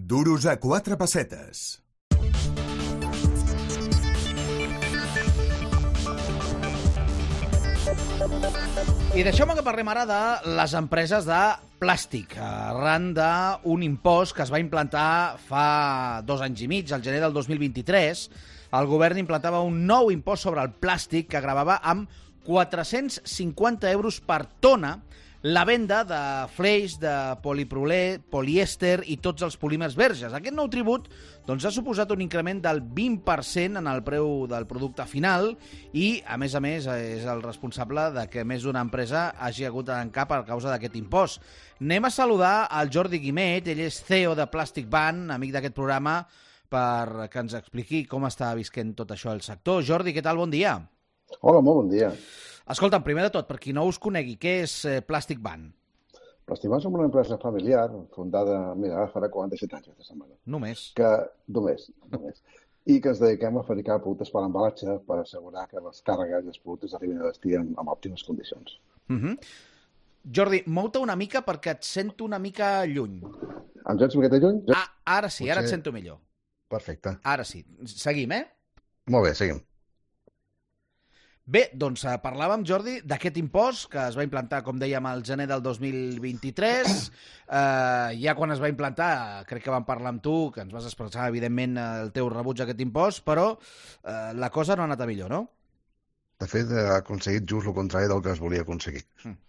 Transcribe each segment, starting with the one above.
Duros a 4 pessetes. I deixeu-me que parlem ara de les empreses de plàstic, arran d'un impost que es va implantar fa 2 anys i mig, al gener del 2023. El govern implantava un nou impost sobre el plàstic que gravava amb 450 euros per tona la venda de fleix, de polipropilè, polièster i tots els polímers verges. Aquest nou tribut ha suposat un increment del 20% en el preu del producte final i, a més, és el responsable de que més d'una empresa hagi hagut de tancar per causa d'aquest impost. Anem a saludar al Jordi Guimet, ell és CEO de Plastic Ban, amic d'aquest programa, per que ens expliqui com està visquent tot això al sector. Jordi, què tal? Bon dia. Hola, molt bon dia. Escolta'm, primer de tot, per qui no us conegui, què és Plastic Ban? Plastic Ban som una empresa familiar, fundada, mira, farà 47 anys aquesta setmana. Només? Només. I que ens dediquem a fabricar productes per embalatge per assegurar que les càrregues i els productes arribin a destí en òptimes condicions. Jordi, mou-te una mica perquè et sento una mica lluny. Em sents una miqueta lluny? Ara sí, ara et sento millor. Perfecte. Ara sí. Seguim, Molt bé, seguim. Bé, doncs parlàvem, Jordi, d'aquest impost que es va implantar, com dèiem, al gener del 2023. Ja quan es va implantar, crec que vam parlar amb tu, que ens vas expressar, evidentment, el teu rebuig a aquest impost, però la cosa no ha anat a millor, no? De fet, ha aconseguit just el contrari del que es volia aconseguir.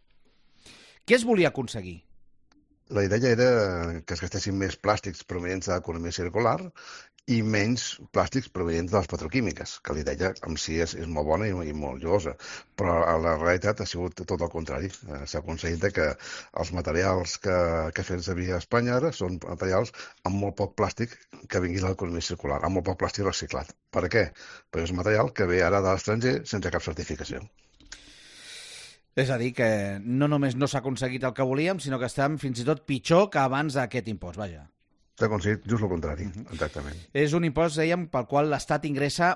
Què es volia aconseguir? La idea era que es gastessin més plàstics provenents de l'economia circular i menys plàstics provenents de les petroquímiques, que la idea en si és molt bona i molt llosa, però la realitat ha sigut tot el contrari. S'ha aconseguit que els materials que fem servir a Espanya ara són materials amb molt poc plàstic que vingui de l'economia circular, amb molt poc plàstic reciclat. Per què? Perquè és un material que ve ara de l'estranger sense cap certificació. És a dir, que no només no s'ha aconseguit el que volíem, sinó que estem fins i tot pitjor que abans d'aquest impost, vaja. S'ha aconseguit just el contrari, exactament. És un impost, dèiem, pel qual l'Estat ingressa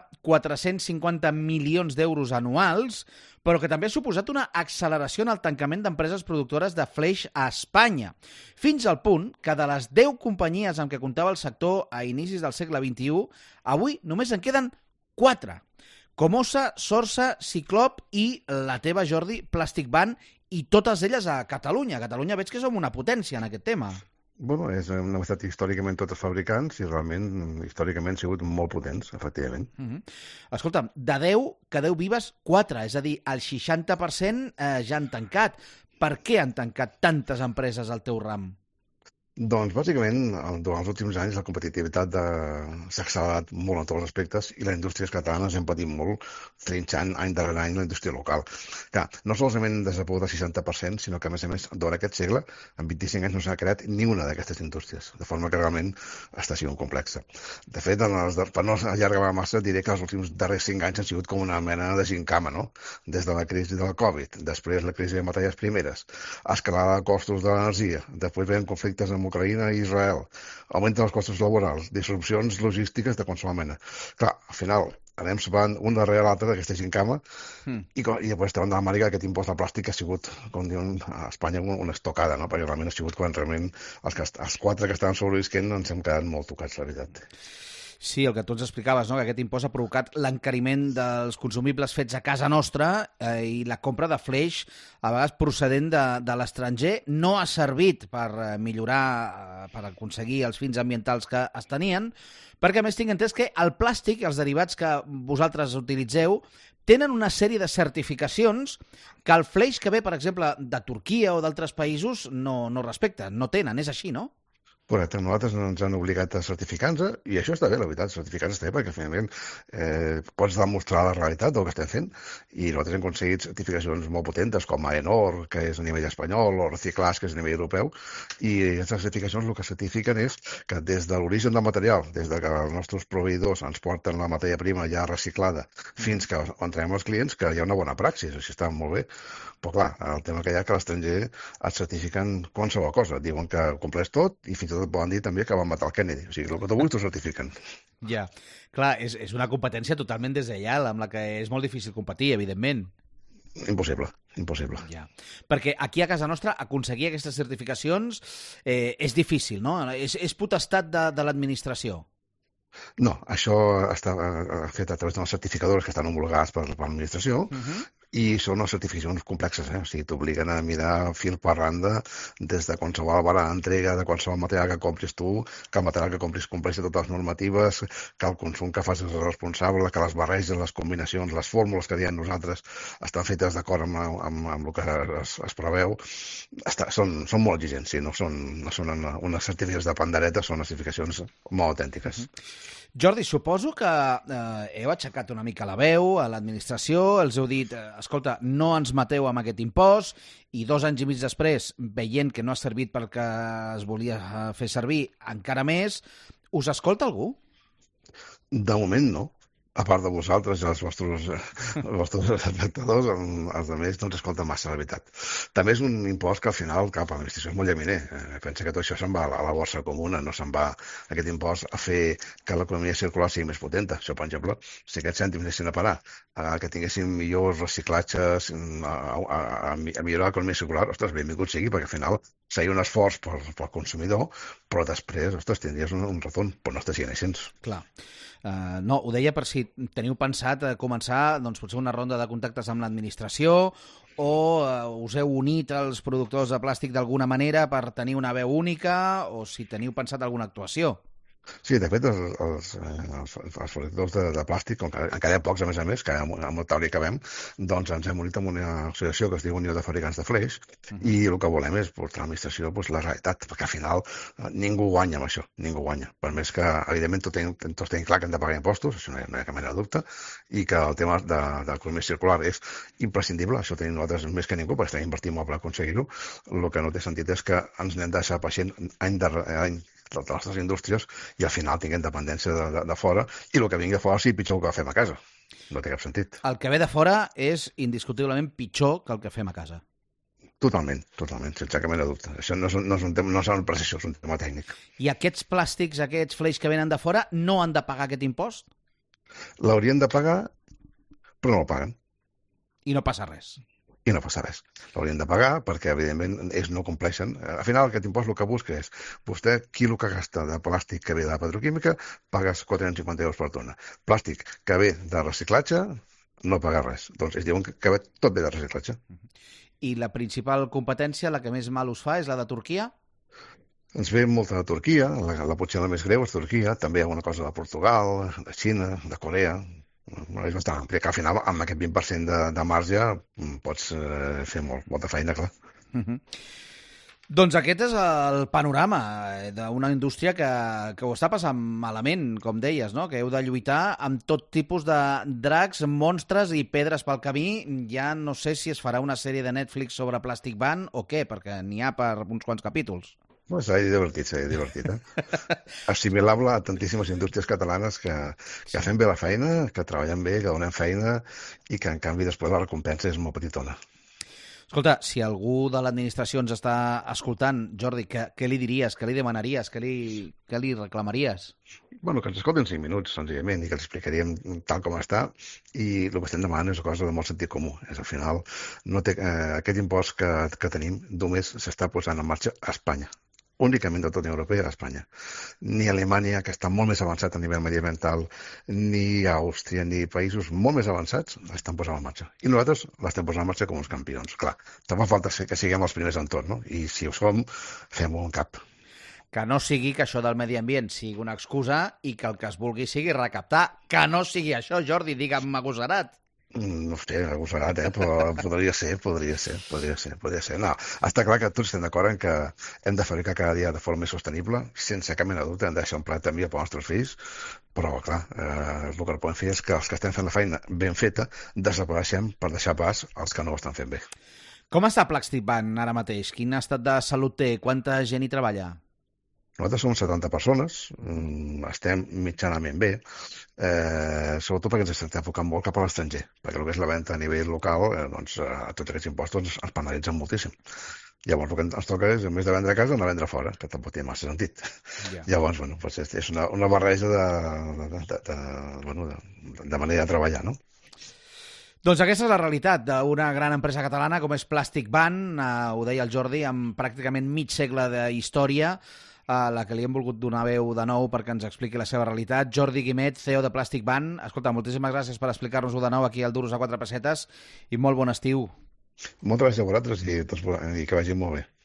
450 milions d'euros anuals, però que també ha suposat una acceleració en el tancament d'empreses productores de fleix a Espanya, fins al punt que de les 10 companyies amb què comptava el sector a inicis del segle XXI, avui només en queden 4. Comosa, Sorsa, Ciclop i la teva, Jordi, Plastic Ban, i totes elles a Catalunya. A Catalunya veig que som una potència en aquest tema. Bueno, hem estat històricament totes fabricants i realment històricament han sigut molt potents, efectivament. Escolta'm, de 10, que 10 vives, 4, és a dir, el 60% ja han tancat. Per què han tancat tantes empreses al teu ram? Doncs, bàsicament, durant els últims anys la competitivitat s'ha accelerat molt en tots els aspectes i les indústries catalanes hem patit molt trinxant any darrere any la indústria local. Clar, no solament hem desaparegut el 60%, sinó que, a més, durant aquest segle, en 25 anys no s'ha creat ni una d'aquestes indústries, de forma que realment està sent complexa. De fet, per no allargar massa, diré que els últims darrers 5 anys han sigut com una mena de gincama, no? Des de la crisi del Covid, després la crisi de matèries primeres, escalada de costos de l'energia, després veiem conflictes amb Ucraïna i Israel, augmenten els costos laborals, disrupcions logístiques de qualsevol mena. Clar, al final anem sopant un darrere l'altre d'aquesta gincama i després davant de l'Amèrica aquest impost de plàstic ha sigut, com diuen a Espanya, una estocada, no? Perquè realment ha sigut quan realment els 4 que estaven sobrevisquent ens hem quedat molt tocats, la veritat. Sí, el que tu ens explicaves, no? Que aquest impost ha provocat l'encariment dels consumibles fets a casa nostra i la compra de fleix, a vegades procedent de l'estranger, no ha servit per millorar, per aconseguir els fins ambientals que es tenien, perquè a més tinc entès que el plàstic i els derivats que vosaltres utilitzeu tenen una sèrie de certificacions que el fleix que ve, per exemple, de Turquia o d'altres països no respecta, no tenen, és així, no? Correcte, nosaltres ens han obligat a certificar-nos i això està bé, la veritat, certificar-nos està bé perquè finalment pots demostrar la realitat del que estem fent i nosaltres hem aconseguit certificacions molt potentes com AENOR, que és a nivell espanyol, o Reciclàs, que és a nivell europeu, i aquestes certificacions el que certifiquen és que des de l'origen del material, des de que els nostres proveïdors ens porten la matèria prima ja reciclada fins que entrem als clients, que hi ha una bona praxis, així està molt bé. Però clar, el tema que hi ha que a l'estranger et certifiquen qualsevol cosa, diuen que ho compleix tot i fins i tot et poden dir també que van matar el Kennedy, o sigui, el que tu vulguis t'ho certifiquen. Ja, clar, és una competència totalment deslleial amb la que és molt difícil competir, evidentment. Impossible. impossible. Ja. Perquè aquí a casa nostra aconseguir aquestes certificacions és difícil, no? És potestat de l'administració. No, això està fet a través de les certificadores que estan homologades per l'administració i són unes certificacions complexes, o sigui, t'obliguen a mirar fil per randa des de qualsevol vara d'entrega, de qualsevol material que compris tu, que el material que compris compleixi totes les normatives, que el consum que facis és responsable, que les barreges, les combinacions, les fórmules que diem nosaltres estan fetes d'acord amb el que es preveu. Són molt exigents, sí, no són unes certificacions de pandereta, són unes certificacions molt autèntiques. Jordi, suposo que heu aixecat una mica la veu a l'administració, els heu dit, escolta, no ens mateu amb aquest impost, i 2 anys i mig després, veient que no ha servit pel que es volia fer servir encara més, us escolta algú? De moment no. A part de vosaltres i els vostres espectadors, els altres no ens escolten massa, la veritat. També és un impost que al final cap a l'administració és molt llaminer. Pensa que tot això se'n va a la borsa comuna, no se'n va aquest impost a fer que l'economia circular sigui més potenta. Això, per exemple, si aquests cèntims anessin a parar, que tinguéssim millors reciclatges, a millorar l'economia circular, ostres, benvingut sigui, perquè al final seria un esforç pel consumidor, però després, ostres, tindries un retorn, però no està sent així. Clar. No, ho deia per si teniu pensat començar doncs, potser una ronda de contactes amb l'administració o us heu unit als productors de plàstic d'alguna manera per tenir una veu única o si teniu pensat alguna actuació. Sí, de fet, els productors de plàstic, com que encara hi ha pocs, a més, que amb el taulí que vam, doncs ens hem unit amb una associació que es diu Unió de Fabricants de Fleix i el que volem és portar a l'administració la realitat, perquè al final ningú guanya amb això, ningú guanya. Per més que, evidentment, tots tenim clar que hem de pagar impostos, això no hi ha cap mena de dubte, i que el tema de l'economia circular és imprescindible, això tenim nosaltres més que ningú, perquè estem invertint molt per aconseguir-ho. El que no té sentit és que ens n'hem de deixar pacient any darrere any de les nostres indústries i al final tinguem dependència de fora i el que vingui de fora sigui pitjor que el que fem a casa. No té cap sentit. El que ve de fora és indiscutiblement pitjor que el que fem a casa. Totalment, sense cap mena de dubte. Això no és un tema, no és una precisió, és un tema tècnic. I aquests plàstics, aquests fleix que venen de fora, no han de pagar aquest impost? L'haurien de pagar, però no el paguen. I no passa res. I no passa res. L'haurien de pagar perquè, evidentment, ells no compleixen. Al final, aquest impost el que busca és vostè, quilo que gasta de plàstic que ve de la petroquímica, pagues 450 euros per tona. Plàstic que ve de reciclatge, no paga res. Doncs ells diuen que tot ve de reciclatge. I la principal competència, la que més mal us fa, és la de Turquia? Ens ve molta de Turquia, potser la més greu és Turquia, també hi ha alguna cosa de Portugal, de Xina, de Corea. És bastant ampli, que al final amb aquest 20% de marge pots fer molta feina, clar. Doncs aquest és el panorama d'una indústria que ho està passant malament, com deies, no? Que heu de lluitar amb tot tipus de dracs, monstres i pedres pel camí. Ja no sé si es farà una sèrie de Netflix sobre Plastic Ban o què, perquè n'hi ha per uns quants capítols. S'ha divertit, Assimilable a tantíssimes indústries catalanes que fem bé la feina, que treballen bé, que donem feina i que, en canvi, després la recompensa és molt petitona. Escolta, si algú de l'administració ens està escoltant, Jordi, què li diries, què li demanaries, què li reclamaries? Bueno, que ens escolten 5 minuts, senzillament, i que els explicaríem tal com està, i el que estem demanant és una cosa de molt sentit comú. És, al final, aquest impost que tenim només s'està posant en marxa a Espanya. Únicament de tota la Unió Europea a Espanya. Ni Alemanya, que està molt més avançat a nivell mediambiental, ni Àustria, ni països molt més avançats l'estan posant en marxa. I nosaltres l'estem posant en marxa com uns campions. Clar, també falta que siguem els primers en tot, no? I si ho som, fem-ho en cap. Que no sigui que això del medi ambient sigui una excusa i que el que es vulgui sigui recaptar. Que no sigui això, Jordi, digue'm agosarat. No sé, agosarat, però podria ser. No, està clar que tots estem d'acord en que hem de fabricar cada dia de forma més sostenible, sense cap mena de dubte, hem de deixar un planeta millor per als nostres fills, però, clar, el que podem fer és que els que estem fent la feina ben feta desapareixem per deixar pas als que no ho estan fent bé. Com està Plastic Ban ara mateix? Quin estat de salut té? Quanta gent hi treballa? Nosaltres som 70 persones, estem mitjanament bé, sobretot perquè ens estem enfocant molt cap a l'estranger, perquè el que és la venda a nivell local, doncs tots aquests impostos ens penalitzen moltíssim. Llavors el que ens toca és, a més de vendre a casa, anar a vendre fora, que tampoc té massa sentit. Yeah. Llavors, doncs és una barreja de manera de treballar, no? Doncs aquesta és la realitat d'una gran empresa catalana com és Plastic Van, ho deia el Jordi, amb pràcticament mig segle d'història, a la que li hem volgut donar veu de nou perquè ens expliqui la seva realitat. Jordi Guimet, CEO de Plastic Van. Escolta, moltíssimes gràcies per explicar-nos-ho de nou aquí al Duros a 4 pessetes i molt bon estiu. Moltes gràcies a vosaltres i que vagi molt bé.